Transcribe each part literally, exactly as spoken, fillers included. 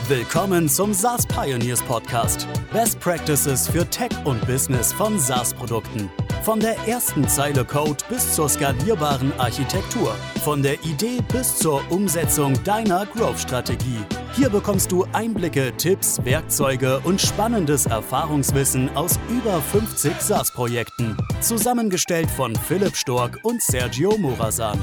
Willkommen zum SaaS Pioneers Podcast. Best Practices für Tech und Business von SaaS-Produkten. Von der ersten Zeile Code bis zur skalierbaren Architektur. Von der Idee bis zur Umsetzung deiner Growth-Strategie. Hier bekommst du Einblicke, Tipps, Werkzeuge und spannendes Erfahrungswissen aus über fünfzig SaaS-Projekten. Zusammengestellt von Philipp Stork und Sergio Morazan.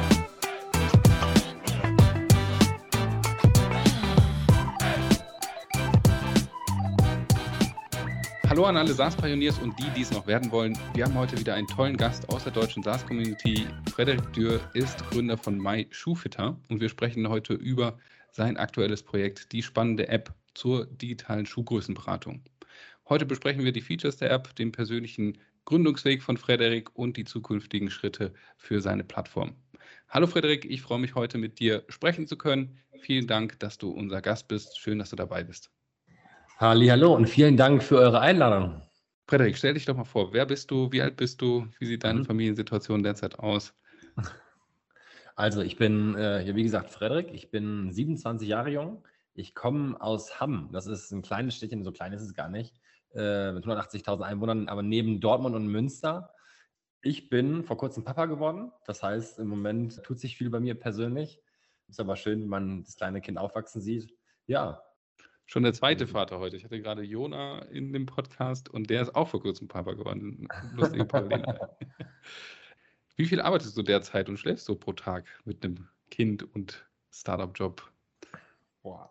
Hallo an alle SaaS-Pioneers und die, die es noch werden wollen. Wir haben heute wieder einen tollen Gast aus der deutschen SaaS-Community. Frederik Dürr ist Gründer von MyShoeFitter und wir sprechen heute über sein aktuelles Projekt, die spannende App zur digitalen Schuhgrößenberatung. Heute besprechen wir die Features der App, den persönlichen Gründungsweg von Frederik und die zukünftigen Schritte für seine Plattform. Hallo Frederik, ich freue mich heute mit dir sprechen zu können. Vielen Dank, dass du unser Gast bist. Schön, dass du dabei bist. Hallihallo und vielen Dank für eure Einladung. Frederik, stell dich doch mal vor, wer bist du, wie alt bist du, wie sieht deine mhm. Familiensituation derzeit aus? Also ich bin, äh, wie gesagt, Frederik, ich bin siebenundzwanzig Jahre jung, ich komme aus Hamm, das ist ein kleines Städtchen, so klein ist es gar nicht, äh, mit hundertachtzigtausend Einwohnern, aber neben Dortmund und Münster. Ich bin vor kurzem Papa geworden, das heißt, im Moment tut sich viel bei mir persönlich, ist aber schön, wenn man das kleine Kind aufwachsen sieht, ja. Schon der zweite Vater heute. Ich hatte gerade Jona in dem Podcast und der ist auch vor kurzem Papa geworden. Lustige Parallele. Wie viel arbeitest du derzeit und schläfst du pro Tag mit einem Kind und Startup-Job? Boah.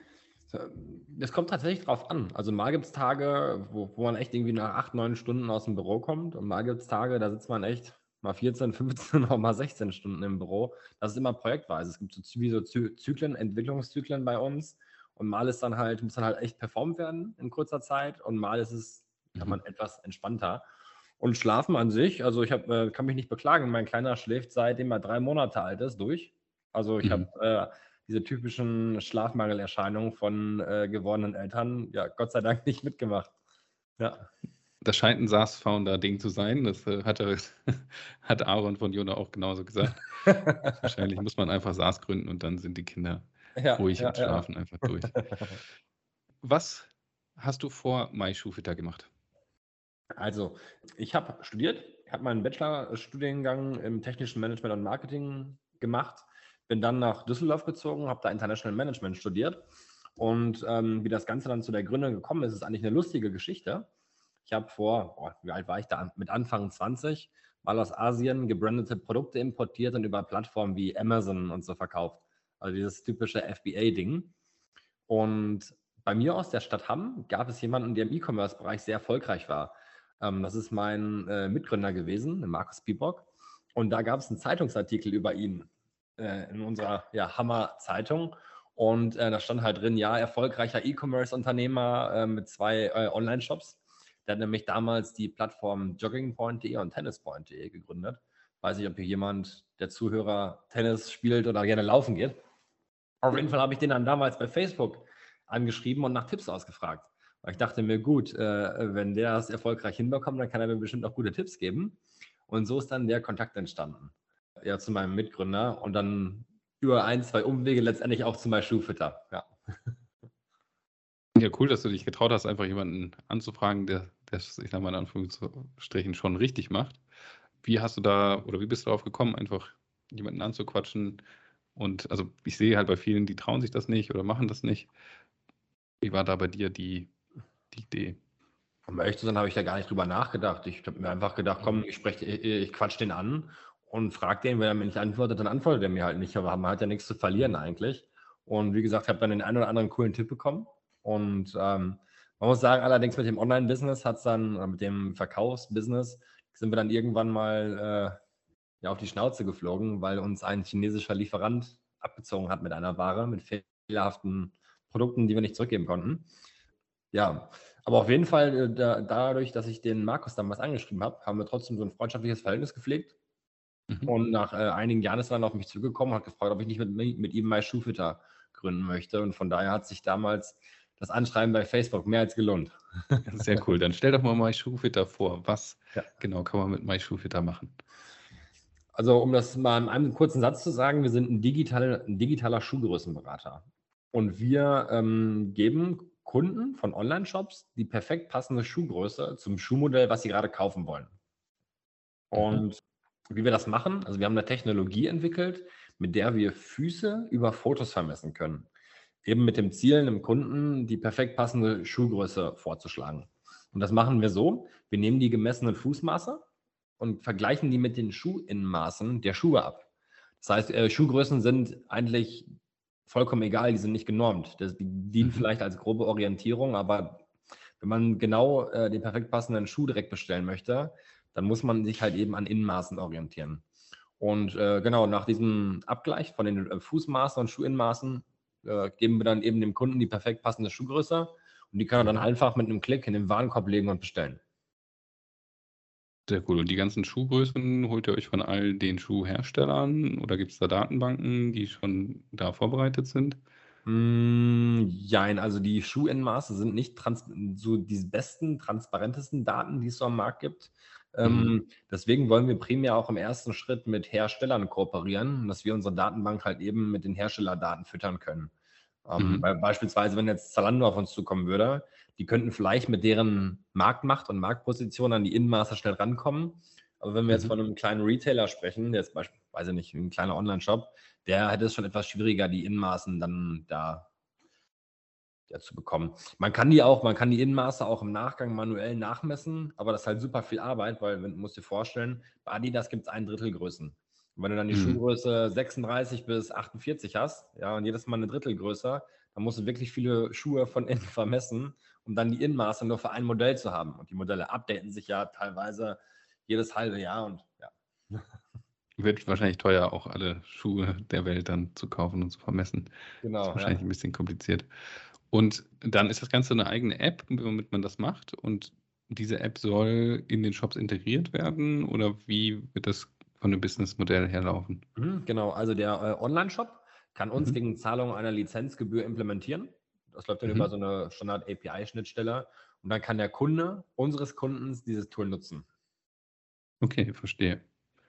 Das kommt tatsächlich drauf an. Also mal gibt es Tage, wo, wo man echt irgendwie nach acht, neun Stunden aus dem Büro kommt und mal gibt es Tage, da sitzt man echt mal vierzehn, fünfzehn, auch mal sechzehn Stunden im Büro. Das ist immer projektweise. Es gibt so, wie so Zyklen, Entwicklungszyklen bei uns. Und mal ist dann halt, muss dann halt echt performt werden in kurzer Zeit und mal ist es, kann man etwas entspannter. Und Schlafen an sich, also ich hab, äh, kann mich nicht beklagen, mein Kleiner schläft seitdem er drei Monate alt ist durch. Also ich mhm. habe äh, diese typischen Schlafmangelerscheinungen von äh, gewordenen Eltern, ja, Gott sei Dank nicht mitgemacht. Ja. Das scheint ein SaaS-Founder-Ding zu sein, das äh, hat, er, hat Aaron von Jona auch genauso gesagt. Wahrscheinlich muss man einfach SaaS gründen und dann sind die Kinder Ja, ruhig ja, und schlafen ja. einfach durch. Was hast du vor MyShoeFitter gemacht? Also, ich habe studiert, habe meinen Bachelorstudiengang im technischen Management und Marketing gemacht, bin dann nach Düsseldorf gezogen, habe da International Management studiert und ähm, wie das Ganze dann zu der Gründung gekommen ist, ist eigentlich eine lustige Geschichte. Ich habe vor, oh, wie alt war ich da, mit Anfang zwanzig, mal aus Asien gebrandete Produkte importiert und über Plattformen wie Amazon und so verkauft. Also dieses typische F B A-Ding. Und bei mir aus der Stadt Hamm gab es jemanden, der im E-Commerce-Bereich sehr erfolgreich war. Ähm, das ist mein äh, Mitgründer gewesen, Markus Piebock. Und da gab es einen Zeitungsartikel über ihn äh, in unserer ja, Hammer-Zeitung. Und äh, da stand halt drin, ja, erfolgreicher E-Commerce-Unternehmer äh, mit zwei äh, Online-Shops. Der hat nämlich damals die Plattformen joggingpoint punkt de und tennispoint punkt de gegründet. Weiß nicht, ob hier jemand, der Zuhörer, Tennis spielt oder gerne laufen geht. Auf jeden Fall habe ich den dann damals bei Facebook angeschrieben und nach Tipps ausgefragt. Weil ich dachte mir, gut, äh, wenn der es erfolgreich hinbekommt, dann kann er mir bestimmt auch gute Tipps geben. Und so ist dann der Kontakt entstanden. Ja, zu meinem Mitgründer und dann über ein, zwei Umwege letztendlich auch zu MyShoeFitter. Ja. Ja, cool, dass du dich getraut hast, einfach jemanden anzufragen, der das, ich sag mal in Anführungsstrichen, schon richtig macht. Wie hast du da, oder wie bist du darauf gekommen, einfach jemanden anzuquatschen? Und also ich sehe halt bei vielen, die trauen sich das nicht oder machen das nicht. Wie war da bei dir die, die Idee? Um ehrlich zu sein, habe ich da gar nicht drüber nachgedacht. Ich habe mir einfach gedacht, komm, ich spreche, ich, ich quatsch den an und frage den, wenn er mir nicht antwortet, dann antwortet er mir halt nicht. Aber man hat ja nichts zu verlieren eigentlich. Und wie gesagt, ich habe dann den einen oder anderen coolen Tipp bekommen. Und ähm, man muss sagen, allerdings mit dem Online-Business hat es dann, oder mit dem Verkaufsbusiness, sind wir dann irgendwann mal äh, ja, auf die Schnauze geflogen, weil uns ein chinesischer Lieferant abgezogen hat mit einer Ware, mit fehlerhaften Produkten, die wir nicht zurückgeben konnten. Ja, aber auf jeden Fall, äh, da, dadurch, dass ich den Markus damals angeschrieben habe, haben wir trotzdem so ein freundschaftliches Verhältnis gepflegt. Mhm. Und nach äh, einigen Jahren ist er dann auf mich zugekommen und hat gefragt, ob ich nicht mit, mit ihm MyShoeFitter gründen möchte. Und von daher hat sich damals das Anschreiben bei Facebook mehr als gelohnt. Sehr cool. Dann stell doch mal MyShoeFitter vor. Was ja. genau kann man mit MyShoeFitter machen? Also um das mal in einem kurzen Satz zu sagen, wir sind ein, digitale, ein digitaler Schuhgrößenberater. Und wir ähm, geben Kunden von Online-Shops die perfekt passende Schuhgröße zum Schuhmodell, was sie gerade kaufen wollen. Mhm. Und wie wir das machen, also wir haben eine Technologie entwickelt, mit der wir Füße über Fotos vermessen können. Eben mit dem Ziel, einem Kunden die perfekt passende Schuhgröße vorzuschlagen. Und das machen wir so: Wir nehmen die gemessenen Fußmaße und vergleichen die mit den Schuhinnenmaßen der Schuhe ab. Das heißt, äh, Schuhgrößen sind eigentlich vollkommen egal, die sind nicht genormt. Das, die dienen Mhm. vielleicht als grobe Orientierung, aber wenn man genau äh, den perfekt passenden Schuh direkt bestellen möchte, dann muss man sich halt eben an Innenmaßen orientieren. Und äh, genau, nach diesem Abgleich von den äh, Fußmaßen und Schuhinnenmaßen äh, geben wir dann eben dem Kunden die perfekt passende Schuhgröße und die kann er dann Mhm. einfach mit einem Klick in den Warenkorb legen und bestellen. Sehr cool. Und die ganzen Schuhgrößen holt ihr euch von all den Schuhherstellern oder gibt es da Datenbanken, die schon da vorbereitet sind? Mm, jein, also die Schuhinnenmaße sind nicht trans so die besten, transparentesten Daten, die es so am Markt gibt. Mhm. Ähm, deswegen wollen wir primär auch im ersten Schritt mit Herstellern kooperieren, dass wir unsere Datenbank halt eben mit den Herstellerdaten füttern können. Ähm, Mhm. weil beispielsweise, wenn jetzt Zalando auf uns zukommen würde, die könnten vielleicht mit deren Marktmacht und Marktposition an die Innenmaße schnell rankommen. Aber wenn wir jetzt Mhm. von einem kleinen Retailer sprechen, der jetzt beispielsweise nicht ein kleiner Online-Shop, der hätte es schon etwas schwieriger, die Innenmaßen dann da ja, zu bekommen. Man kann die auch, man kann die Innenmaße auch im Nachgang manuell nachmessen, aber das ist halt super viel Arbeit, weil wenn, du musst dir vorstellen, bei Adidas gibt es ein Drittel Größen. Und wenn du dann die Mhm. Schuhgröße sechsunddreißig bis achtundvierzig hast, ja, und jedes Mal eine Drittel größer, dann musst du wirklich viele Schuhe von innen vermessen, um dann die Innenmaße nur für ein Modell zu haben. Und die Modelle updaten sich ja teilweise jedes halbe Jahr und ja. Wird wahrscheinlich teuer, auch alle Schuhe der Welt dann zu kaufen und zu vermessen. Ist Genau, wahrscheinlich ja. ein bisschen kompliziert. Und dann ist das Ganze eine eigene App, womit man das macht. Und diese App soll in den Shops integriert werden oder wie wird das von dem Businessmodell her laufen? Mhm, genau, also der äh, Online-Shop kann uns Mhm. gegen Zahlung einer Lizenzgebühr implementieren. Das läuft dann über Mhm. so eine Standard-A P I-Schnittstelle und dann kann der Kunde unseres Kundens dieses Tool nutzen. Okay, verstehe.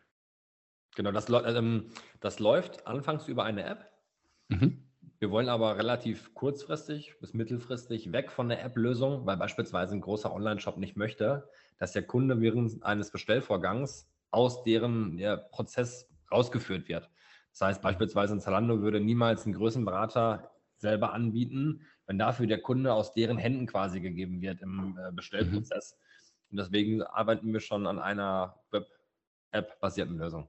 Genau, das, läu- ähm, das läuft anfangs über eine App. Mhm. Wir wollen aber relativ kurzfristig bis mittelfristig weg von der App-Lösung, weil beispielsweise ein großer Online-Shop nicht möchte, dass der Kunde während eines Bestellvorgangs aus deren ja, Prozess rausgeführt wird. Das heißt, Mhm. beispielsweise ein Zalando würde niemals einen Größenberater selber anbieten, wenn dafür der Kunde aus deren Händen quasi gegeben wird im äh, Mhm. Bestellprozess. Und deswegen arbeiten wir schon an einer Web-App-basierten Lösung.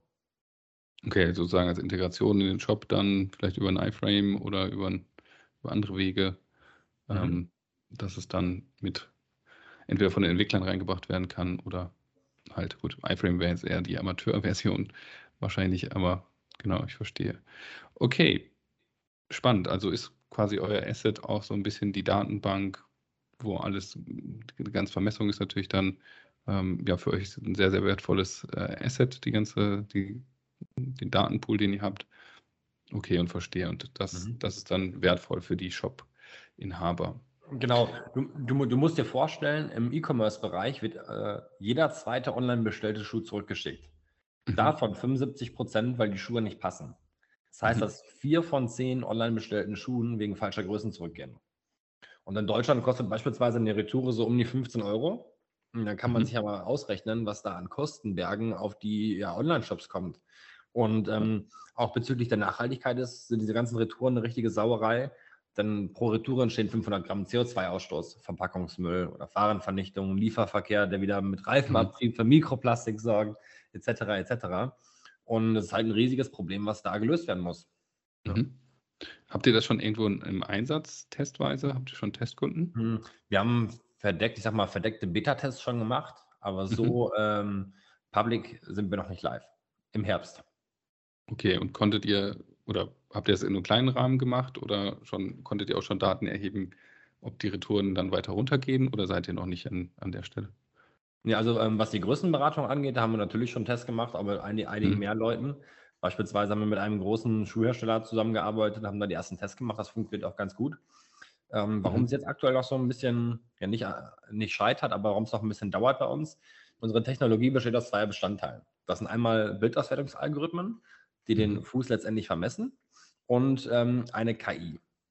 Okay, sozusagen als Integration in den Shop dann vielleicht über 'n iFrame oder über 'n über andere Wege, Mhm. ähm, dass es dann mit entweder von den Entwicklern reingebracht werden kann oder halt gut, iFrame wäre jetzt eher die Amateurversion wahrscheinlich, aber genau, ich verstehe. Okay, spannend. Also ist quasi euer Asset auch so 'n bisschen die Datenbank, wo alles die ganze Vermessung ist natürlich dann, ähm, ja, für euch 'n sehr, sehr wertvolles, äh, Asset, die ganze die den Datenpool, den ihr habt. Okay, und verstehe. Und das Mhm. das ist dann wertvoll für die Shop-Inhaber. Genau. Du, du, du musst dir vorstellen, im E-Commerce-Bereich wird äh, jeder zweite online bestellte Schuh zurückgeschickt. Mhm, Davon fünfundsiebzig Prozent, weil die Schuhe nicht passen. Das heißt, mhm, dass vier von zehn online bestellten Schuhen wegen falscher Größen zurückgehen. Und in Deutschland kostet beispielsweise eine Retoure so um die fünfzehn Euro. Und dann kann man mhm. sich aber ausrechnen, was da an Kostenbergen auf die ja, Online-Shops kommt. Und Ja, ähm, auch bezüglich der Nachhaltigkeit ist, sind diese ganzen Retouren eine richtige Sauerei. Denn pro Retour entstehen fünfhundert Gramm C O zwei Ausstoß, Verpackungsmüll oder Warenvernichtung, Lieferverkehr, der wieder mit mhm, Reifenabtrieb für Mikroplastik sorgt, et cetera et cetera. Und das ist halt ein riesiges Problem, was da gelöst werden muss. Ja. mhm. Habt ihr das schon irgendwo in im Einsatz testweise? Habt ihr schon Testkunden? Hm, wir haben verdeckt ich sage mal, verdeckte Beta-Tests schon gemacht, aber Mhm. so, ähm, public sind wir noch nicht live. Im Herbst. Okay, und konntet ihr oder habt ihr es in 'nem kleinen Rahmen gemacht oder schon konntet ihr auch schon Daten erheben, ob die Retouren dann weiter runtergehen oder seid ihr noch nicht an an der Stelle? Ja, also, ähm, was die Größenberatung angeht, da haben wir natürlich schon Tests gemacht, aber bei eini einigen Mhm, mehr Leuten. Beispielsweise haben wir mit einem großen Schuhhersteller zusammengearbeitet, haben da die ersten Tests gemacht. Das funktioniert auch ganz gut. Ähm, warum mhm, es jetzt aktuell noch so ein bisschen ja, nicht äh, nicht scheitert, aber warum es noch ein bisschen dauert bei uns: Unsere Technologie besteht aus zwei Bestandteilen. Das sind einmal Bildauswertungsalgorithmen, die den mhm, Fuß letztendlich vermessen und, ähm, eine K I.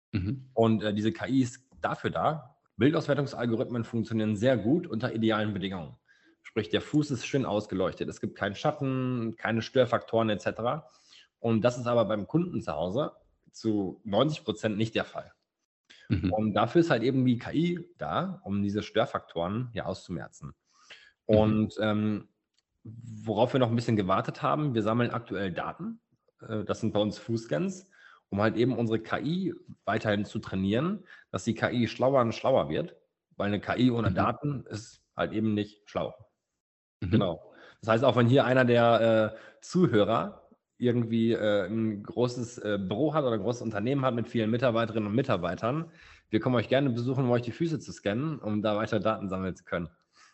Mhm. Und äh, diese K I ist dafür da. Bildauswertungsalgorithmen funktionieren sehr gut unter idealen Bedingungen. Sprich, der Fuß ist schön ausgeleuchtet. Es gibt keinen Schatten, keine Störfaktoren et cetera. Und das ist aber beim Kunden zu Hause zu neunzig Prozent nicht der Fall. Mhm. Und dafür ist halt eben die K I da, um diese Störfaktoren hier auszumerzen. Mhm. Und ähm, worauf wir noch ein bisschen gewartet haben, wir sammeln aktuell Daten. Äh, das sind bei uns Fußscans, um halt eben unsere K I weiterhin zu trainieren, dass die K I schlauer und schlauer wird, weil eine K I ohne Mhm. Daten ist halt eben nicht schlau. Mhm. Genau. Das heißt, auch wenn hier einer der äh, Zuhörer irgendwie äh, ein großes äh, Büro hat oder ein großes Unternehmen hat mit vielen Mitarbeiterinnen und Mitarbeitern, wir kommen euch gerne besuchen, um euch die Füße zu scannen, um da weiter Daten sammeln zu können.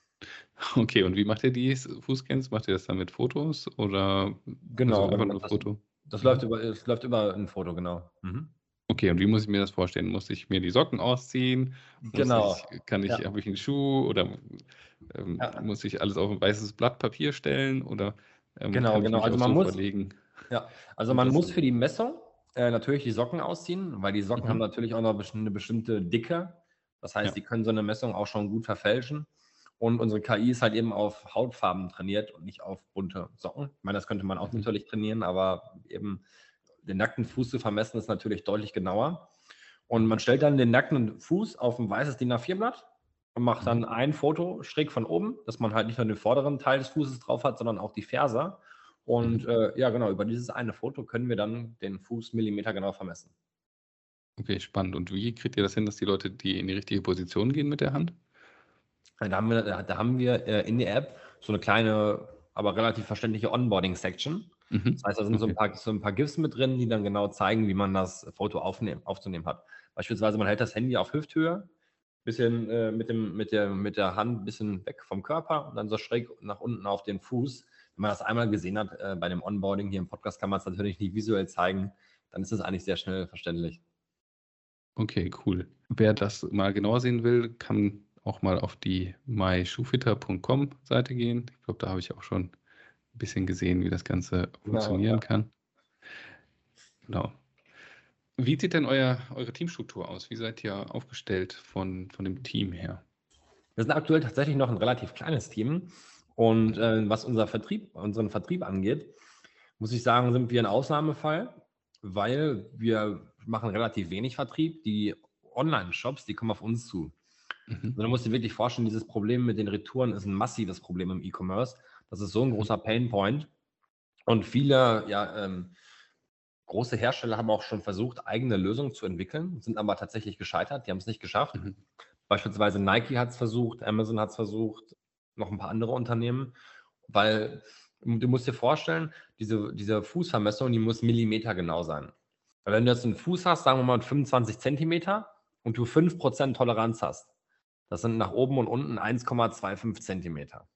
Okay, und wie macht ihr die Fußscans? Macht ihr das dann mit Fotos oder Genau, also einfach genau, nur das, Foto? das Mhm. läuft über, es läuft über ein Foto, genau. Mhm. Okay, und wie muss ich mir das vorstellen? Muss ich mir die Socken ausziehen? Muss Genau. ich, kann ich, Ja, habe ich einen Schuh oder ähm, ja, muss ich alles auf ein weißes Blatt Papier stellen oder ähm, genau, kann ich genau. mich Also aufs man Sofa muss, legen ja, also und man das? muss für die Messung äh, natürlich die Socken ausziehen, weil die Socken haben Mhm. natürlich auch noch besti- eine bestimmte Dicke. Das heißt, Ja. die können so eine Messung auch schon gut verfälschen. Und unsere K I ist halt eben auf Hautfarben trainiert und nicht auf bunte Socken. Ich meine, das könnte man auch Mhm. natürlich trainieren, aber eben den nackten Fuß zu vermessen ist natürlich deutlich genauer. Und man stellt dann den nackten Fuß auf ein weißes DIN A vier Blatt und macht dann Mhm. ein Foto schräg von oben, dass man halt nicht nur den vorderen Teil des Fußes drauf hat, sondern auch die Ferse. Und Mhm. äh, ja, genau, über dieses eine Foto können wir dann den Fuß millimetergenau vermessen. Okay, spannend. Und wie kriegt ihr das hin, dass die Leute die in die richtige Position gehen mit der Hand? Da haben wir, da haben wir äh, in der App so eine kleine, aber relativ verständliche Onboarding-Section. Das Mhm. heißt, da sind so ein Okay. paar, so ein paar GIFs mit drin, die dann genau zeigen, wie man das Foto aufnehmen, aufzunehmen hat. Beispielsweise, man hält das Handy auf Hüfthöhe, bisschen äh, mit, dem, mit, der, mit der Hand ein bisschen weg vom Körper und dann so schräg nach unten auf den Fuß. Wenn man das einmal gesehen hat äh, bei dem Onboarding hier im Podcast, kann man es natürlich nicht visuell zeigen, dann ist es eigentlich sehr schnell verständlich. Okay, cool. Wer das mal genauer sehen will, kann auch mal auf die my schuhfitter punkt com Seite gehen. Ich glaube, da habe ich auch schon ein bisschen gesehen, wie das Ganze Genau, funktionieren ja. kann. Genau. Wie sieht denn euer, eure Teamstruktur aus? Wie seid ihr aufgestellt von, von dem Team her? Wir sind aktuell tatsächlich noch ein relativ kleines Team. Und äh, was unser Vertrieb, unseren Vertrieb angeht, muss ich sagen, sind wir ein Ausnahmefall, weil wir machen relativ wenig Vertrieb. Die Online-Shops, die kommen auf uns zu. Mhm. Also, du musst dir wirklich vorstellen, dieses Problem mit den Retouren ist ein massives Problem im E-Commerce. Das ist so ein großer Painpoint. Und viele ja, ähm, große Hersteller haben auch schon versucht, eigene Lösungen zu entwickeln, sind aber tatsächlich gescheitert. Die haben es nicht geschafft. Mhm. Beispielsweise Nike hat es versucht, Amazon hat es versucht, noch ein paar andere Unternehmen, weil du musst dir vorstellen, diese, diese Fußvermessung, die muss millimetergenau sein. Weil wenn du jetzt einen Fuß hast, sagen wir mal mit fünfundzwanzig Zentimeter und du fünf Prozent Toleranz hast, das sind nach oben und unten eins Komma fünfundzwanzig Zentimeter.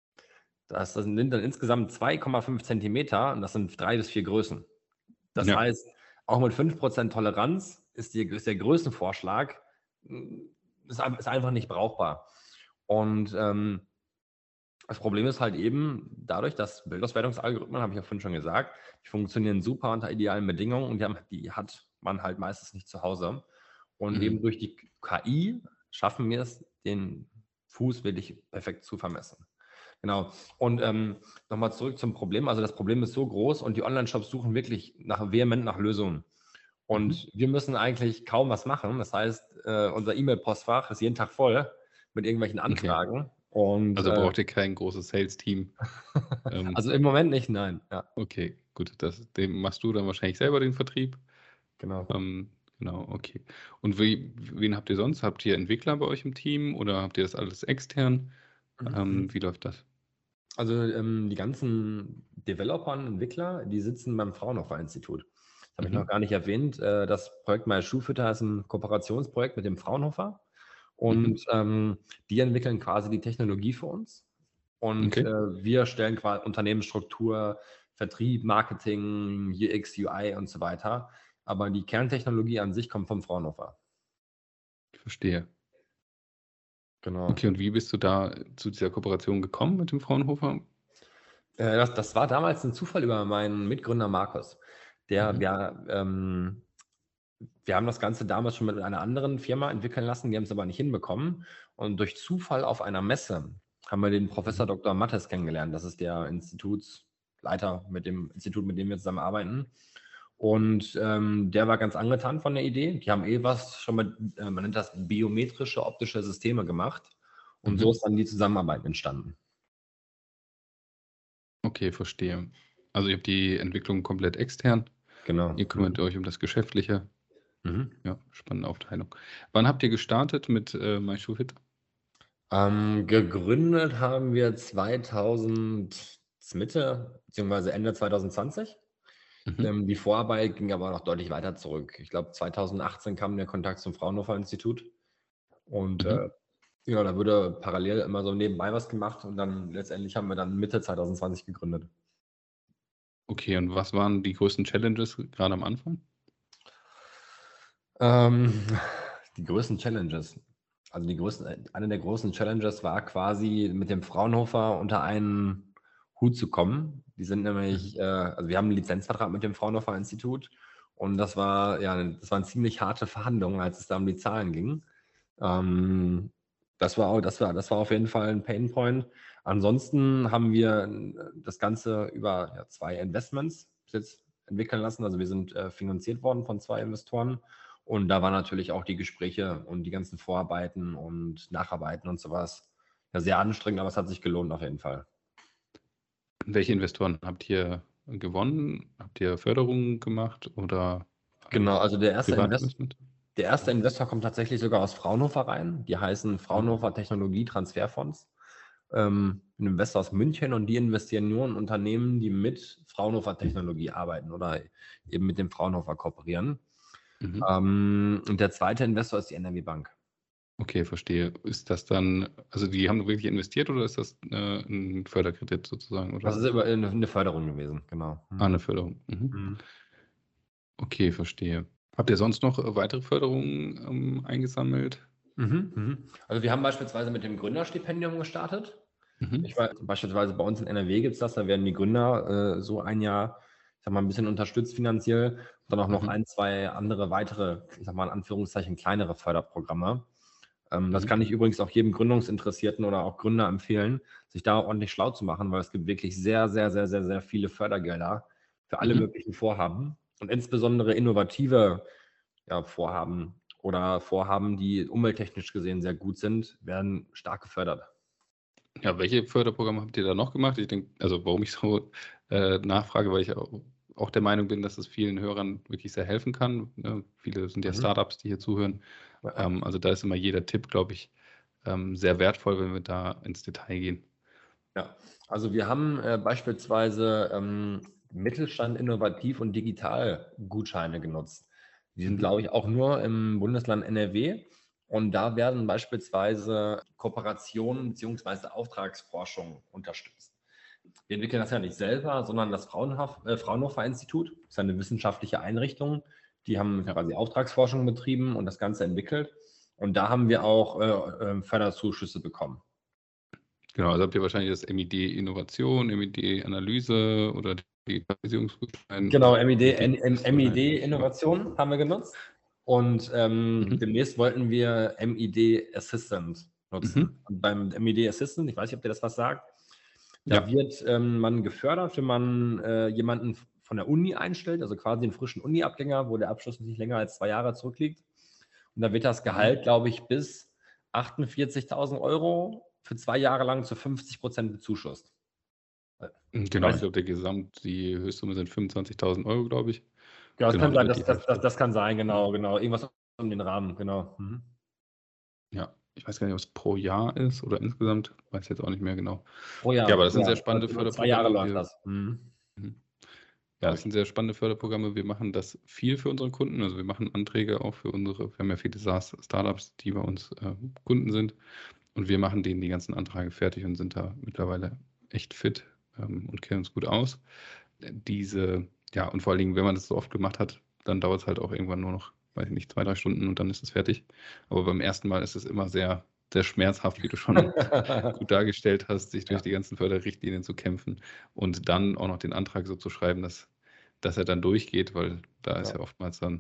Das, das sind dann insgesamt zwei Komma fünf Zentimeter und das sind drei bis vier Größen. Das Ja. heißt, auch mit fünf Prozent Toleranz ist, die, ist der Größenvorschlag mh, ist, ist einfach nicht brauchbar. Und ähm, das Problem ist halt eben dadurch, dass Bildauswertungsalgorithmen, habe ich ja vorhin schon gesagt, die funktionieren super unter idealen Bedingungen und die, haben, die hat man halt meistens nicht zu Hause. Und Mhm. eben durch die K I schaffen wir es, den Fuß wirklich perfekt zu vermessen. Genau. Und ähm, nochmal zurück zum Problem. Also das Problem ist so groß und die Online-Shops suchen wirklich nach, vehement nach Lösungen. Und Mhm. wir müssen eigentlich kaum was machen. Das heißt, äh, unser E-Mail-Postfach ist jeden Tag voll mit irgendwelchen Okay. Anfragen. Und Also äh, braucht ihr kein großes Sales-Team. Ähm, also im Moment nicht, nein. Ja, okay, gut. Das, dem machst du dann wahrscheinlich selber den Vertrieb. genau. Ähm, genau, okay. Und wie, wen habt ihr sonst? Habt ihr Entwickler bei euch im Team oder habt ihr das alles extern? Ähm, wie läuft das? Also ähm, die ganzen Developer und Entwickler, die sitzen beim Fraunhofer-Institut. Das habe ich noch Mhm. gar nicht erwähnt. Äh, das Projekt Mein Schuhfitter ist ein Kooperationsprojekt mit dem Fraunhofer. Und Mhm. ähm, die entwickeln quasi die Technologie für uns. Und Okay. äh, wir stellen quasi Unternehmensstruktur, Vertrieb, Marketing, U X, U I und so weiter. Aber die Kerntechnologie an sich kommt vom Fraunhofer. Ich verstehe. Genau. Okay, und wie bist du da zu dieser Kooperation gekommen mit dem Fraunhofer? Äh, das, das war damals ein Zufall über meinen Mitgründer Markus. Der, Mhm. der ähm, wir haben das Ganze damals schon mit einer anderen Firma entwickeln lassen, die haben es aber nicht hinbekommen. Und durch Zufall auf einer Messe haben wir den Professor Doktor Mattes kennengelernt. Das ist der Institutsleiter mit dem Institut, mit dem wir zusammen arbeiten. Und ähm, der war ganz angetan von der Idee. Die haben eh was schon mit, äh, man nennt das biometrische optische Systeme gemacht. Und Mhm. so ist dann die Zusammenarbeit entstanden. Okay, verstehe. Also ihr habt die Entwicklung komplett extern. Genau. Ihr kümmert euch um das Geschäftliche. Mhm. Ja, spannende Aufteilung. Wann habt ihr gestartet mit äh, MyShoeFit? Ähm, gegründet haben wir zweitausend Mitte, beziehungsweise Ende zwanzig zwanzig. Mhm. Ähm, die Vorarbeit ging aber noch deutlich weiter zurück. Ich glaube, zweitausendachtzehn kam der Kontakt zum Fraunhofer Institut. Und Mhm. äh, ja, da wurde parallel immer so nebenbei was gemacht und dann letztendlich haben wir dann Mitte zwanzig zwanzig gegründet. Okay, und was waren die größten Challenges gerade am Anfang? Ähm, die größten Challenges. Also die größten, eine der großen Challenges war quasi mit dem Fraunhofer unter einen Hut zu kommen. Die sind nämlich, Mhm. äh, also wir haben einen Lizenzvertrag mit dem Fraunhofer Institut und das war, ja, das waren ziemlich harte Verhandlungen, als es da um die Zahlen ging. Ähm, das war, auch, das, war, das war auf jeden Fall ein Painpoint. Ansonsten haben wir das Ganze über ja, zwei Investments bis jetzt entwickeln lassen. Also wir sind äh, finanziert worden von zwei Investoren. Und da waren natürlich auch die Gespräche und die ganzen Vorarbeiten und Nacharbeiten und sowas ja, sehr anstrengend, aber es hat sich gelohnt auf jeden Fall. Welche Investoren habt ihr gewonnen? Habt ihr Förderungen gemacht oder Genau, also der erste, Invest Privatinvestment? der erste Investor kommt tatsächlich sogar aus Fraunhofer rein. Die heißen Fraunhofer Technologie Transferfonds. Ähm, ein Investor aus München und die investieren nur in Unternehmen, die mit Fraunhofer Technologie arbeiten oder eben mit dem Fraunhofer kooperieren. Mhm. Ähm, und der zweite Investor ist die N R W Bank. Okay, verstehe. Ist das dann, also die haben wirklich investiert oder ist das äh, ein Förderkredit sozusagen? Oder? Das ist über eine, eine Förderung gewesen, genau. Ah, eine Förderung. Mhm. Mhm. Okay, verstehe. Habt ihr sonst noch äh, weitere Förderungen ähm, eingesammelt? Mhm, mhm. Also wir haben beispielsweise mit dem Gründerstipendium gestartet. Mhm. Ich war beispielsweise bei uns in N R W gibt es das, da werden die Gründer äh, so ein Jahr, ich sag mal, ein bisschen unterstützt finanziell. Und dann auch noch Mhm. ein, zwei andere weitere, ich sag mal in Anführungszeichen, kleinere Förderprogramme. Ähm, das Mhm. kann ich übrigens auch jedem Gründungsinteressierten oder auch Gründer empfehlen, sich da ordentlich schlau zu machen, weil es gibt wirklich sehr, sehr, sehr, sehr, sehr viele Fördergelder für alle Mhm. möglichen Vorhaben und insbesondere innovative ja, Vorhaben oder Vorhaben, die umwelttechnisch gesehen sehr gut sind, werden stark gefördert. Ja, welche Förderprogramme habt ihr da noch gemacht? Ich denke, also warum ich so äh, nachfrage, weil ich auch, auch der Meinung bin, dass es vielen Hörern wirklich sehr helfen kann. Ne? Viele sind ja Mhm. Startups, die hier zuhören. Ja. Ähm, also da ist immer jeder Tipp, glaube ich, ähm, sehr wertvoll, wenn wir da ins Detail gehen. Ja, also wir haben äh, beispielsweise ähm, Mittelstand innovativ und digital Gutscheine genutzt. Die sind, Mhm. glaube ich, auch nur im Bundesland N R W. Und da werden beispielsweise Kooperationen bzw. Auftragsforschung unterstützt. Wir entwickeln das ja nicht selber, sondern das Fraunhof, äh, Fraunhofer Institut, das ist eine wissenschaftliche Einrichtung. Die haben Ja. quasi Auftragsforschung betrieben und das Ganze entwickelt. Und da haben wir auch äh, äh, Förderzuschüsse bekommen. Genau, also habt ihr wahrscheinlich das M I D Innovation, M I D Analyse oder Digitalisierungsgutschein. Genau, M I D, M I D ist M I D wahrscheinlich, ja. Innovation haben wir genutzt. Und ähm, Mhm. demnächst wollten wir M I D Assistant nutzen. Mhm. Und beim M I D Assistant, ich weiß nicht, ob dir das was sagt, da Ja. wird ähm, man gefördert, wenn man äh, jemanden von der Uni einstellt, also quasi einen frischen Uni-Abgänger, wo der Abschluss nicht länger als zwei Jahre zurückliegt. Und da wird das Gehalt, glaube ich, bis achtundvierzigtausend Euro für zwei Jahre lang zu fünfzig Prozent bezuschusst. Genau, Weißt ich glaube, der Gesamt, die Höchstsumme sind fünfundzwanzigtausend Euro, glaube ich. Genau, das Genau, kann da sein, wird das, die das, das, Hälfte. das kann sein, genau, genau. Irgendwas um den Rahmen, genau. Mhm. Ja, ich weiß gar nicht, ob es pro Jahr ist oder insgesamt, weiß jetzt auch nicht mehr genau. Pro Jahr. Ja, aber das pro sind sehr Jahr. spannende Also über zwei Jahre Förderprogramme. läuft Wir, das. Mhm. Mhm. Ja, das sind sehr spannende Förderprogramme. Wir machen das viel für unsere Kunden. Also wir machen Anträge auch für unsere, wir haben ja viele SaaS-Startups, die bei uns äh, Kunden sind. Und wir machen denen die ganzen Anträge fertig und sind da mittlerweile echt fit ähm, und kennen uns gut aus. Diese, ja, und vor allen Dingen, wenn man das so oft gemacht hat, dann dauert es halt auch irgendwann nur noch, weiß ich nicht, zwei, drei Stunden und dann ist es fertig. Aber beim ersten Mal ist es immer sehr, sehr schmerzhaft, wie du schon gut dargestellt hast, sich durch Ja. die ganzen Förderrichtlinien zu kämpfen und dann auch noch den Antrag so zu schreiben, dass, dass er dann durchgeht, weil da ist Ja. ja oftmals dann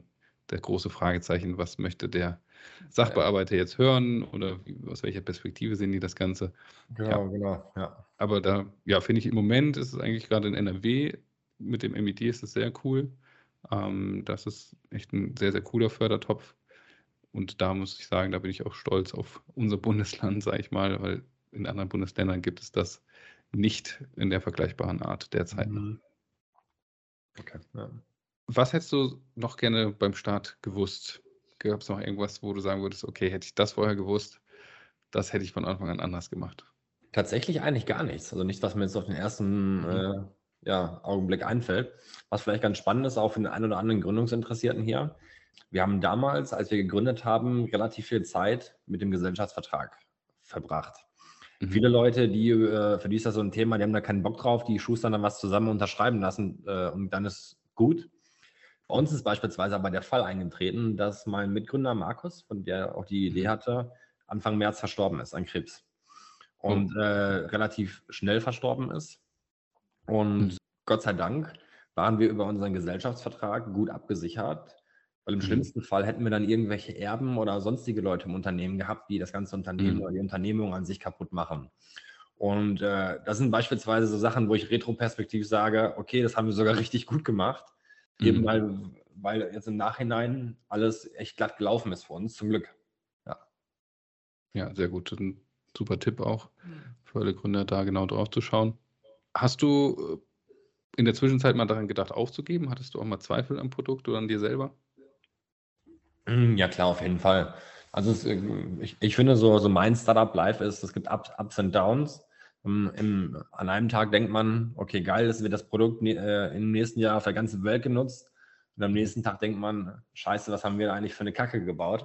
der große Fragezeichen, was möchte der Sachbearbeiter jetzt hören oder wie, aus welcher Perspektive sehen die das Ganze? Genau, Ja. genau, ja. Aber da, ja, finde ich im Moment ist es eigentlich gerade in N R W mit dem M I D ist es sehr cool. Ähm, das ist echt ein sehr, sehr cooler Fördertopf. Und da muss ich sagen, da bin ich auch stolz auf unser Bundesland, sage ich mal, weil in anderen Bundesländern gibt es das nicht in der vergleichbaren Art derzeit noch. Mhm. Okay, ja. Was hättest du noch gerne beim Start gewusst? Gab es noch irgendwas, wo du sagen würdest, okay, hätte ich das vorher gewusst, das hätte ich von Anfang an anders gemacht? Tatsächlich eigentlich gar nichts. Also nichts, was mir jetzt auf den ersten Mhm. äh, ja, Augenblick einfällt. Was vielleicht ganz spannend ist, auch für den einen oder anderen Gründungsinteressierten hier. Wir haben damals, als wir gegründet haben, relativ viel Zeit mit dem Gesellschaftsvertrag verbracht. Mhm. Viele Leute, die, äh, für die ist das so ein Thema, die haben da keinen Bock drauf, die schustern dann was zusammen unterschreiben lassen äh, und dann ist gut. Bei uns ist beispielsweise aber der Fall eingetreten, dass mein Mitgründer Markus, von der auch die Idee Mhm. hatte, Anfang März verstorben ist an Krebs. Oh. Und äh, relativ schnell verstorben ist. Und Mhm. Gott sei Dank waren wir über unseren Gesellschaftsvertrag gut abgesichert, weil im Mhm. schlimmsten Fall hätten wir dann irgendwelche Erben oder sonstige Leute im Unternehmen gehabt, die das ganze Unternehmen Mhm. oder die Unternehmung an sich kaputt machen. Und äh, das sind beispielsweise so Sachen, wo ich retroperspektiv sage, okay, das haben wir sogar richtig gut gemacht, eben Mhm. weil, weil jetzt im Nachhinein alles echt glatt gelaufen ist für uns, zum Glück. Ja. Ja, sehr gut. Das ist ein super Tipp auch für alle Gründer, da genau drauf zu schauen. Hast du äh, in der Zwischenzeit mal daran gedacht, aufzugeben? Hattest du auch mal Zweifel am Produkt oder an dir selber? Mm, Ja, klar, auf jeden Fall. Also es, äh, ich, ich finde, so, so mein Startup-Life ist, es gibt Ups, Ups und Downs. Ähm, Im, an einem Tag denkt man, okay, geil, das wird das Produkt ne- äh, im nächsten Jahr auf der ganzen Welt genutzt. Und am nächsten Tag denkt man, scheiße, was haben wir da eigentlich für eine Kacke gebaut?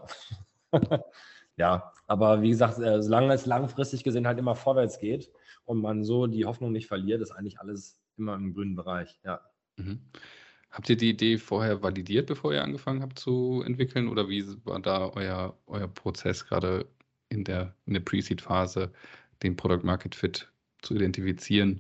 Ja, aber wie gesagt, äh, solange es langfristig gesehen halt immer vorwärts geht und man so die Hoffnung nicht verliert, ist eigentlich alles immer im grünen Bereich. Ja. Mhm. Habt ihr die Idee vorher validiert, bevor ihr angefangen habt zu entwickeln? Oder wie war da euer, euer Prozess gerade in der, in der Pre-Seed-Phase, den Product Market Fit zu identifizieren?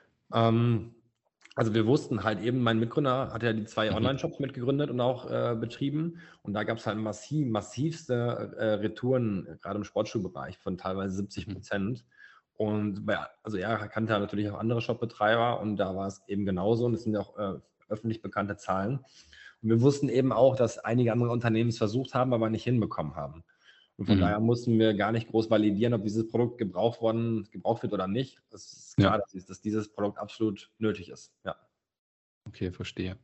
Ähm, also wir wussten halt eben, mein Mitgründer hat ja die zwei Mhm. Online-Shops mitgegründet und auch äh, betrieben. Und da gab es halt massiv, massivste äh, Retouren, äh, gerade im Sportschuhbereich, von teilweise siebzig Mhm. Prozent. Und bei, also er kannte natürlich auch andere Shopbetreiber und da war es eben genauso. Und es sind ja auch äh, öffentlich bekannte Zahlen. Und wir wussten eben auch, dass einige andere Unternehmen es versucht haben, aber nicht hinbekommen haben. Und von Mhm. daher mussten wir gar nicht groß validieren, ob dieses Produkt gebraucht worden, gebraucht wird oder nicht. Es ist Ja. klar, dass, dies- dass dieses Produkt absolut nötig ist. Ja. Okay, verstehe.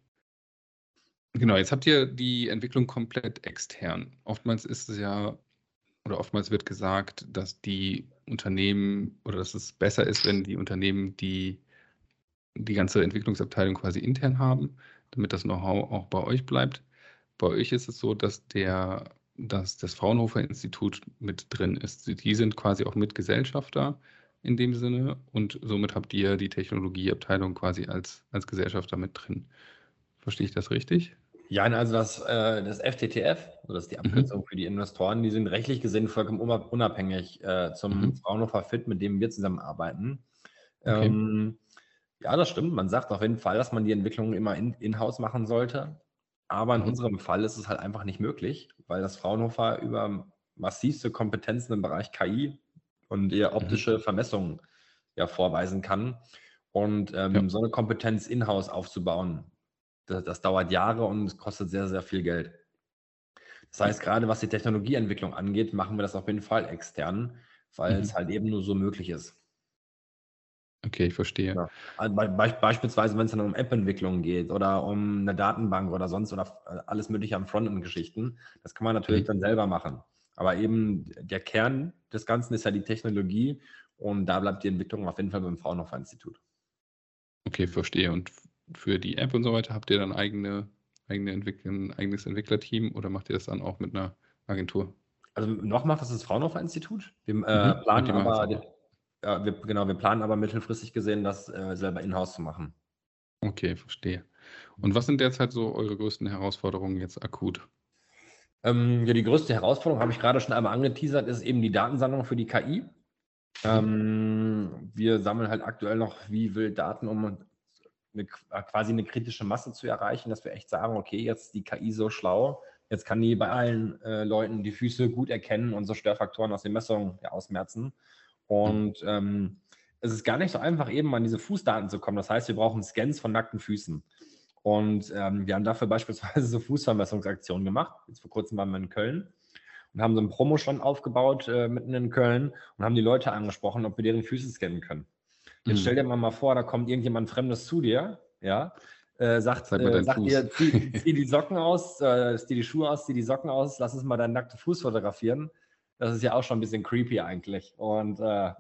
Genau, jetzt habt ihr die Entwicklung komplett extern. Oftmals ist es ja, oder oftmals wird gesagt, dass die Unternehmen oder dass es besser ist, wenn die Unternehmen die, die ganze Entwicklungsabteilung quasi intern haben, damit das Know-how auch bei euch bleibt. Bei euch ist es so, dass der, dass das Fraunhofer Institut mit drin ist. Die sind quasi auch Mitgesellschafter in dem Sinne und somit habt ihr die Technologieabteilung quasi als, als Gesellschafter mit drin. Verstehe ich das richtig? Ja, also das, äh, das F T T F, also das ist die Mhm. Abkürzung für die Investoren, die sind rechtlich gesehen vollkommen unab- unabhängig äh, zum Mhm. Fraunhofer Fit, mit dem wir zusammenarbeiten. Okay. Ähm, ja, das stimmt. Man sagt auf jeden Fall, dass man die Entwicklung immer in, in-house machen sollte. Aber in Mhm. unserem Fall ist es halt einfach nicht möglich, weil das Fraunhofer über massivste Kompetenzen im Bereich K I und eher Mhm. optische Vermessungen ja vorweisen kann. Und ähm, Ja. so eine Kompetenz in-house aufzubauen, das, das dauert Jahre und es kostet sehr, sehr viel Geld. Das heißt, gerade was die Technologieentwicklung angeht, machen wir das auf jeden Fall extern, weil Mhm. es halt eben nur so möglich ist. Okay, ich verstehe. Ja. Also bei, bei, beispielsweise, wenn es dann um App-Entwicklung geht oder um eine Datenbank oder sonst oder äh, alles Mögliche an Frontend-Geschichten, das kann man natürlich Mhm. dann selber machen. Aber eben der Kern des Ganzen ist ja die Technologie und da bleibt die Entwicklung auf jeden Fall beim Fraunhofer Institut. Okay, verstehe. Und f- für die App und so weiter habt ihr dann eigene, eigene Entwickler, ein eigenes Entwicklerteam oder macht ihr das dann auch mit einer Agentur? Also noch macht das das Fraunhofer Institut. Wir äh, Mhm. Und planen die machen es aber, aber. ja, wir, genau, wir planen aber mittelfristig gesehen, das äh, selber in-house zu machen. Okay, verstehe. Und was sind derzeit so eure größten Herausforderungen jetzt akut? Ähm, ja, die größte Herausforderung, habe ich gerade schon einmal angeteasert, ist eben die Datensammlung für die K I. Mhm. Ähm, wir sammeln halt aktuell noch wie wild Daten, um eine, quasi eine kritische Masse zu erreichen, dass wir echt sagen, okay, jetzt ist die K I so schlau, Jetzt kann die bei allen äh, Leuten die Füße gut erkennen und so Störfaktoren aus den Messungen ja, ausmerzen. Und ähm, es ist gar nicht so einfach, eben an diese Fußdaten zu kommen. Das heißt, wir brauchen Scans von nackten Füßen. Und ähm, wir haben dafür beispielsweise so Fußvermessungsaktionen gemacht. Jetzt vor kurzem waren wir in Köln und haben so einen Promostand aufgebaut äh, mitten in Köln und haben die Leute angesprochen, ob wir deren Füße scannen können. Jetzt Mhm. stell dir mal, mal vor, da kommt irgendjemand Fremdes zu dir, ja, äh, sagt, Zeig mal äh, deinen sagt Fuß. dir, zieh, zieh die Socken aus, äh, zieh die Schuhe aus, zieh die Socken aus, lass uns mal deinen nackten Fuß fotografieren. Das ist ja auch schon ein bisschen creepy eigentlich. Und äh,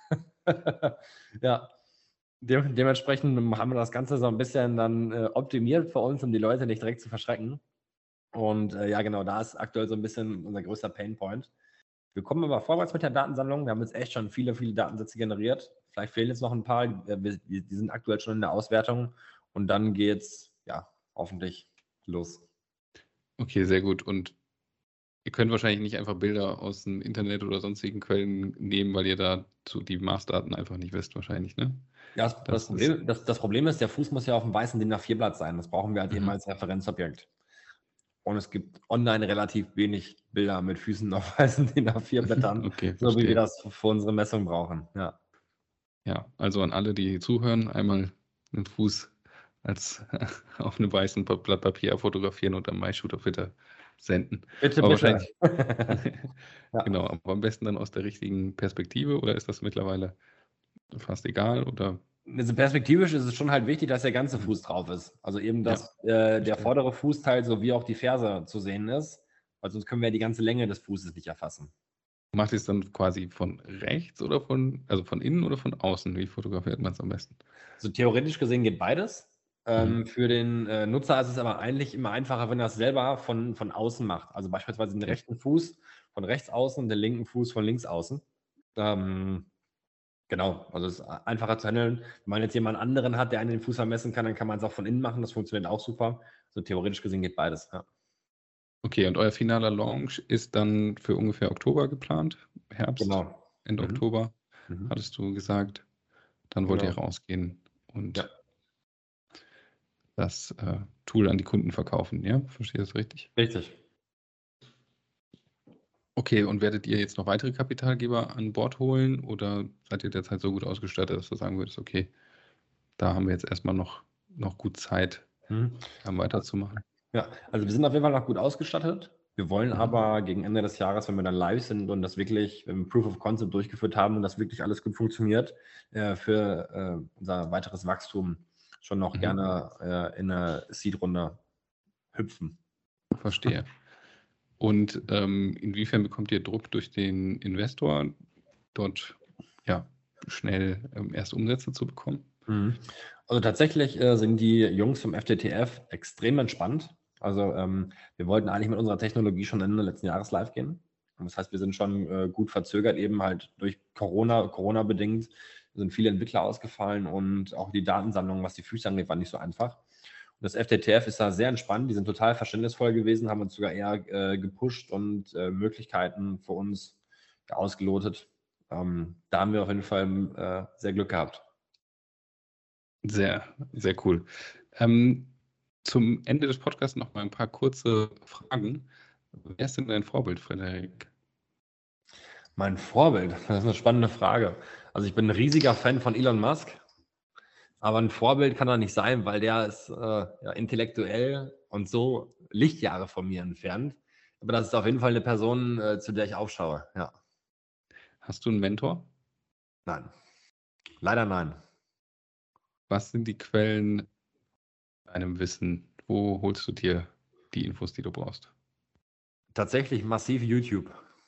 ja, de dementsprechend haben wir das Ganze so ein bisschen dann äh, optimiert für uns, um die Leute nicht direkt zu verschrecken. Und äh, ja, genau, da ist aktuell so ein bisschen unser größter Painpoint. Wir kommen aber vorwärts mit der Datensammlung. Wir haben jetzt echt schon viele, viele Datensätze generiert. Vielleicht fehlen jetzt noch ein paar. Wir, die sind aktuell schon in der Auswertung. Und dann geht's, ja, hoffentlich los. Okay, sehr gut. Und ihr könnt wahrscheinlich nicht einfach Bilder aus dem Internet oder sonstigen Quellen nehmen, weil ihr dazu die Maßdaten einfach nicht wisst, wahrscheinlich, ne? Ja, das, das, Das ist- Problem, das, das Problem ist, der Fuß muss ja auf dem weißen DIN A vier Blatt sein. Das brauchen wir halt eben Mhm. als Referenzobjekt. Und es gibt online relativ wenig Bilder mit Füßen auf weißen DIN A vier Blättern, Okay, so wie wir verstehe. das für unsere Messung brauchen. Ja. Ja, also an alle, die zuhören, einmal einen Fuß als auf einem weißen Pa- Blatt Papier fotografieren und am MyShooter Twitter senden. Bitte, Aber bitte. wahrscheinlich, Ja. genau, aber am besten dann aus der richtigen Perspektive, oder ist das mittlerweile fast egal? Oder Also perspektivisch ist es schon halt wichtig, dass der ganze Fuß drauf ist. Also eben, dass äh, der verstehe. vordere Fußteil sowie auch die Ferse zu sehen ist, weil sonst können wir die ganze Länge des Fußes nicht erfassen. Macht ihr es dann quasi von rechts oder von, also von innen oder von außen? Wie fotografiert man es am besten? Also theoretisch gesehen geht beides. Ähm, Mhm. Für den äh, Nutzer ist es aber eigentlich immer einfacher, wenn er es selber von, von außen macht. Also beispielsweise den Okay. rechten Fuß von rechts außen und den linken Fuß von links außen. Ähm, genau, also es ist einfacher zu handeln. Wenn man jetzt jemanden anderen hat, der einen den Fuß vermessen kann, dann kann man es auch von innen machen. Das funktioniert auch super. Also theoretisch gesehen geht beides. Ja. Okay, und euer finaler Launch ist dann für ungefähr Oktober geplant? Herbst, Genau. Ende Mhm. Oktober, Mhm. hattest du gesagt. Dann wollt Genau. ihr rausgehen und Ja. das äh, Tool an die Kunden verkaufen, ja? Verstehe ich das richtig? Richtig. Okay, und werdet ihr jetzt noch weitere Kapitalgeber an Bord holen oder seid ihr derzeit so gut ausgestattet, dass du sagen würdest, okay, da haben wir jetzt erstmal noch, noch gut Zeit, Mhm. um weiterzumachen? Ja, also wir sind auf jeden Fall noch gut ausgestattet. Wir wollen Mhm. aber gegen Ende des Jahres, wenn wir dann live sind und das wirklich, wenn wir Proof of Concept durchgeführt haben und das wirklich alles gut funktioniert, äh, für äh, unser weiteres Wachstum schon noch Mhm. gerne äh, in eine Seed-Runde hüpfen. Verstehe. Und ähm, inwiefern bekommt ihr Druck durch den Investor, dort ja, schnell ähm, erste Umsätze zu bekommen? Mhm. Also tatsächlich äh, sind die Jungs vom F T T F extrem entspannt. Also ähm, wir wollten eigentlich mit unserer Technologie schon Ende letzten Jahres live gehen. Und das heißt, wir sind schon äh, gut verzögert, eben halt durch Corona, Corona bedingt, sind viele Entwickler ausgefallen und auch die Datensammlung, was die Füße angeht, war nicht so einfach. Und das F T T F ist da sehr entspannt, die sind total verständnisvoll gewesen, haben uns sogar eher äh, gepusht und äh, Möglichkeiten für uns ja, ausgelotet. Ähm, da haben wir auf jeden Fall äh, sehr Glück gehabt. Sehr, sehr cool. Ähm, zum Ende des Podcasts noch mal ein paar kurze Fragen. Wer ist denn dein Vorbild, Frederik? Mein Vorbild, das ist eine spannende Frage. Also ich bin ein riesiger Fan von Elon Musk, aber ein Vorbild kann er nicht sein, weil der ist äh, ja, intellektuell und so Lichtjahre von mir entfernt. Aber das ist auf jeden Fall eine Person, äh, zu der ich aufschaue. Ja, Hast du einen Mentor? nein, leider nein. Was sind die Quellen deinem Wissen? Wo holst du dir die Infos, die du brauchst? Tatsächlich massiv YouTube.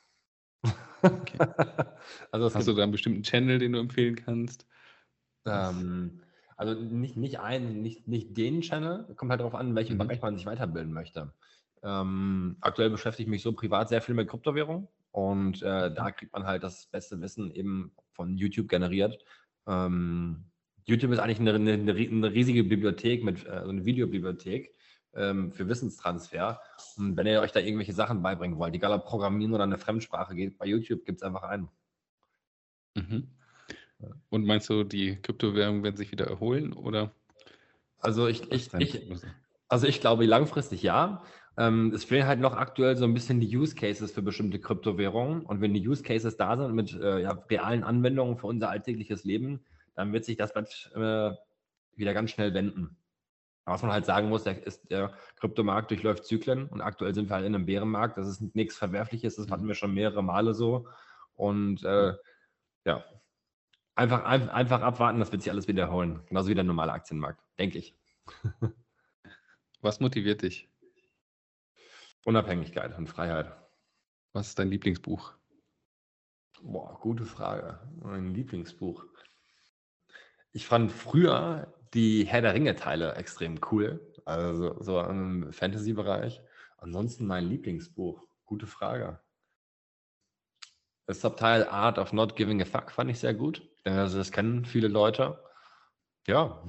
Okay. Also es Hast du gibt da einen bestimmten Channel, den du empfehlen kannst? ähm, also nicht, nicht einen, nicht, nicht den Channel, kommt halt darauf an, in welchem Mhm. Bereich man sich weiterbilden möchte. Ähm, aktuell beschäftige ich mich so privat sehr viel mit Kryptowährung und äh, da kriegt man halt das beste Wissen eben von YouTube generiert. Ähm, YouTube ist eigentlich eine, eine, eine riesige Bibliothek, mit, äh, also eine Videobibliothek ähm, für Wissenstransfer. Und wenn ihr euch da irgendwelche Sachen beibringen wollt, egal ob Programmieren oder eine Fremdsprache geht, bei YouTube gibt es einfach einen. Mhm. Und meinst du, die Kryptowährungen werden sich wieder erholen oder Also ich, was ich, ist deine ich, Prognose? also ich glaube langfristig ja. Ähm, es fehlen halt noch aktuell so ein bisschen die Use Cases für bestimmte Kryptowährungen. Und wenn die Use Cases da sind mit äh, ja, realen Anwendungen für unser alltägliches Leben, dann wird sich das Blatt äh, wieder ganz schnell wenden. Was man halt sagen muss, der, ist, der Kryptomarkt durchläuft Zyklen und aktuell sind wir halt in einem Bärenmarkt. Das ist nichts Verwerfliches, das hatten wir schon mehrere Male so. Und äh, ja, einfach, ein, einfach abwarten, das wird sich alles wiederholen. Genauso wie der normale Aktienmarkt, denke ich. Was motiviert dich? Unabhängigkeit und Freiheit. Was ist dein Lieblingsbuch? Boah, gute Frage. Mein Lieblingsbuch. Ich fand früher die Herr der Ringe-Teile extrem cool. Also so im Fantasy-Bereich. Ansonsten mein Lieblingsbuch. Gute Frage. Das Subteil Art of Not Giving a Fuck fand ich sehr gut. Also das kennen viele Leute. Ja.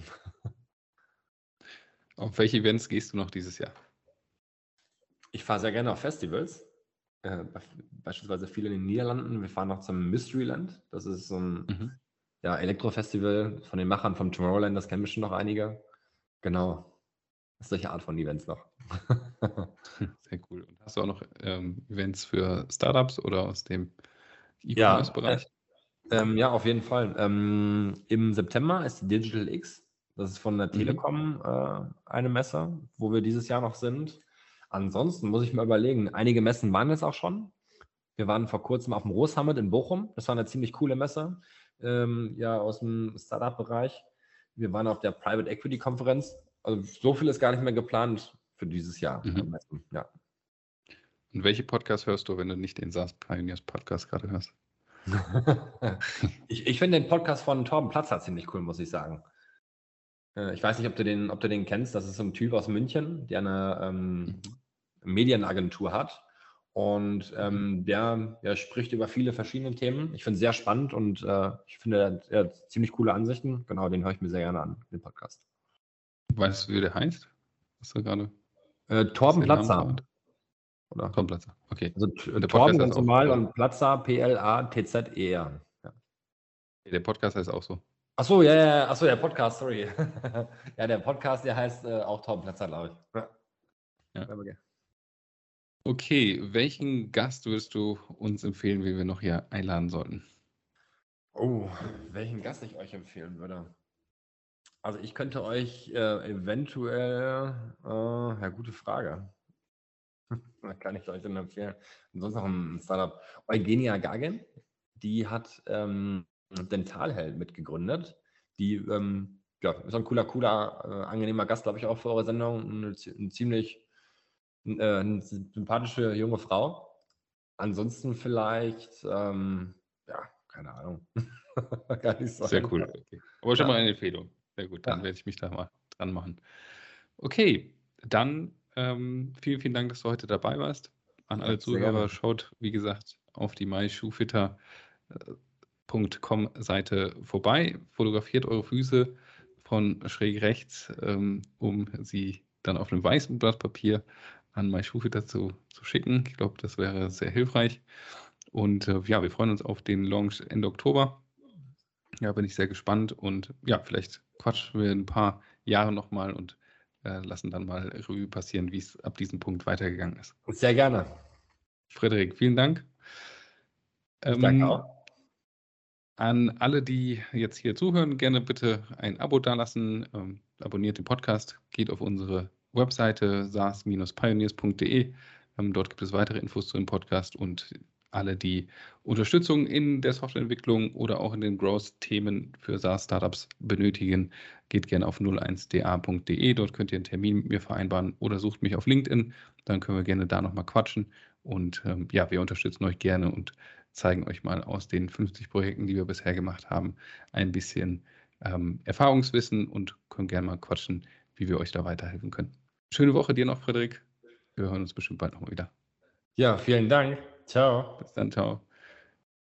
Auf welche Events gehst du noch dieses Jahr? Ich fahre sehr gerne auf Festivals. Äh, beispielsweise viele in den Niederlanden. Wir fahren noch zum Mysteryland. Das ist so ein Mhm. ja, Elektrofestival von den Machern vom Tomorrowland. Das kennen bestimmt noch einige. Genau. Solche Art von Events noch. Sehr cool. Und hast du auch noch ähm, Events für Startups oder aus dem Ja, E-Commerce-Bereich? äh, ähm, ja, auf jeden Fall. Ähm, im September ist die Digital X. Das ist von der Mhm. Telekom äh, eine Messe, wo wir dieses Jahr noch sind. Ansonsten muss ich mal überlegen, einige Messen waren jetzt auch schon. Wir waren vor kurzem auf dem Rosummit in Bochum. Das war eine ziemlich coole Messe, ähm, ja, aus dem Startup-Bereich. Wir waren auf der Private Equity Konferenz. Also so viel ist gar nicht mehr geplant für dieses Jahr. Mhm. am Messen. Ja. Und welche Podcasts hörst du, wenn du nicht den SaaS Pioneers Podcast gerade hörst? ich ich finde den Podcast von Torben Platzer ziemlich cool, muss ich sagen. Äh, Ich weiß nicht, ob du den, ob du den kennst. Das ist so ein Typ aus München, der eine ähm, Mhm. Medienagentur hat. Und ähm, der, der spricht über viele verschiedene Themen. Ich finde es sehr spannend und äh, ich finde, er hat, er hat ziemlich coole Ansichten. Genau, den höre ich mir sehr gerne an, den Podcast. Weißt du, wie der heißt? Hast du gerade Äh, Torben den Namen Platzer. verraten? Oder? Tom Platzer. Okay. Also T- Und der Torben Podcast ganz heißt auch, normal äh, und Platzer, P L A T Z E R. Ja. der Podcast heißt auch so. Achso, ja, ja, ja, achso, der Podcast, sorry. ja, der Podcast, der heißt äh, auch Torben Platzer, glaube ich. Ja. Ja. Aber okay. Okay, welchen Gast würdest du uns empfehlen, wie wir noch hier einladen sollten? Oh, welchen Gast ich euch empfehlen würde. Also ich könnte euch äh, eventuell, äh, ja, gute Frage. Was kann ich euch denn empfehlen? Ansonsten noch ein Startup. Eugenia Gagin, die hat ähm, Dentalheld mitgegründet. Die ähm, ja, ist ein cooler, cooler, äh, angenehmer Gast, glaube ich, auch für eure Sendung. Eine, zi- eine ziemlich äh, eine sympathische junge Frau. Ansonsten vielleicht, ähm, ja, keine Ahnung. Gar nicht so Sehr einfach. cool. Okay. Aber schon Ja. mal eine Empfehlung. Sehr gut, dann Ja. werde ich mich da mal dran machen. Okay, dann ähm, vielen, vielen Dank, dass du heute dabei warst. An alle Ja, sehr Zuhörer, gerne. schaut, wie gesagt, auf die my schuhfitter punkt com Seite vorbei, fotografiert eure Füße von schräg rechts, ähm, um sie dann auf einem weißen Blatt Papier an MySchuhfitter zu, zu schicken. Ich glaube, das wäre sehr hilfreich. Und äh, ja, wir freuen uns auf den Launch Ende Oktober. Ja, bin ich sehr gespannt und ja, vielleicht quatschen wir ein paar Jahre nochmal und äh, lassen dann mal Revue passieren, wie es ab diesem Punkt weitergegangen ist. Sehr gerne. Frederik, vielen Dank. Ich danke Ähm, auch. An alle, die jetzt hier zuhören, gerne bitte ein Abo dalassen, ähm, abonniert den Podcast, geht auf unsere Webseite saas pioneers punkt de. Ähm, dort gibt es weitere Infos zu dem Podcast und alle, die Unterstützung in der Softwareentwicklung oder auch in den Growth-Themen für SaaS-Startups benötigen, geht gerne auf null eins d a punkt de. Dort könnt ihr einen Termin mit mir vereinbaren oder sucht mich auf LinkedIn. Dann können wir gerne da nochmal quatschen. Und ähm, ja, wir unterstützen euch gerne und zeigen euch mal aus den fünfzig Projekten, die wir bisher gemacht haben, ein bisschen ähm, Erfahrungswissen und können gerne mal quatschen, wie wir euch da weiterhelfen können. Schöne Woche dir noch, Frederik. Wir hören uns bestimmt bald nochmal wieder. Ja, vielen Dank. Ciao. Bis dann, ciao.